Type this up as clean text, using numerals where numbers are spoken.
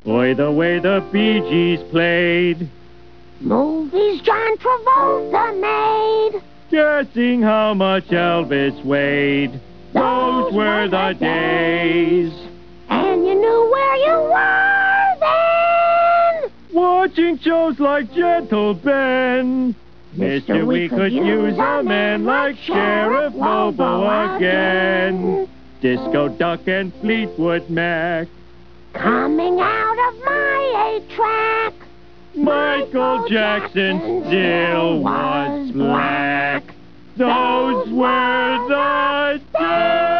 Boy, the way the Bee Gees played. Movies John Travolta made. Guessing how much Elvis weighed. Those were the days. And you knew where you were then. Watching shows like Gentle Ben. Mister, we could use a man like Sheriff Lobo again. Disco Duck and Fleetwood Mac. Coming out of my 8-track. Michael Jackson still was black. Those were the days.